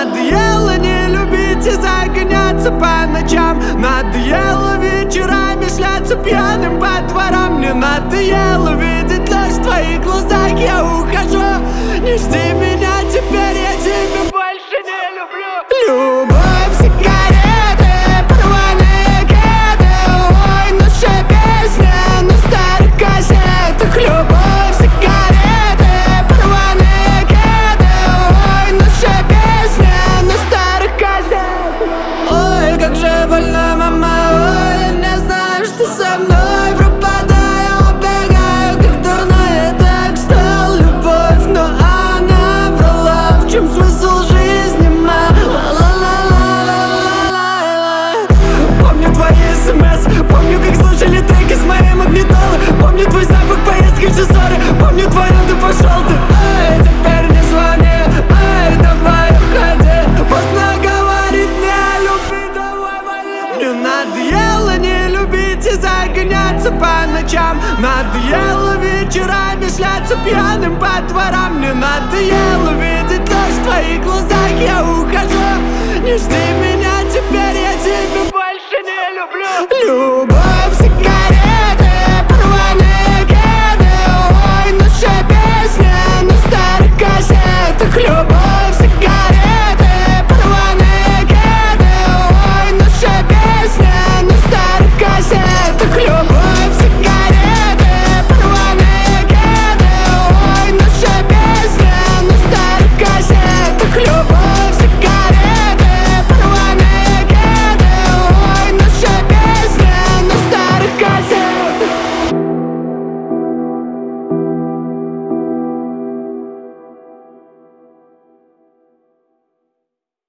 надоело не любить и загоняться по ночам. Надоело вечерами шляться пьяным по дворам. Мне надоело видеть ложь в твоих глазах. Я ухожу, не жди меня теперь, я тебя больше не люблю. Любовь, сигареты, порванные кеды. Ой, наша песня на старых кассетах. Любовь, сигареты, порванные кеды. Ой, наша песня на старых кассетах. Ой, как же больно, мама, ой, я не знаю, что со мной. Пропадаю, убегаю, как дурная, так стал любовь, но она врала. В чем смысл жизни, помню твои смс, помню, как слушали треки с моей магнитолы. Помню твой запах, поездки, все ссоры. Помню твой ты пошел ты. Эй, теперь не звони, эй, давай уходи. Поздно говорить не люби, давай вали. Мне надоело не любить и загоняться по ночам. Надоело вечерами шляться пьяным по дворам. Мне надоело видеть ложь в твоих глазах. Я ухожу, не жди меня теперь, я тебя больше не люблю. Любовь, всегда.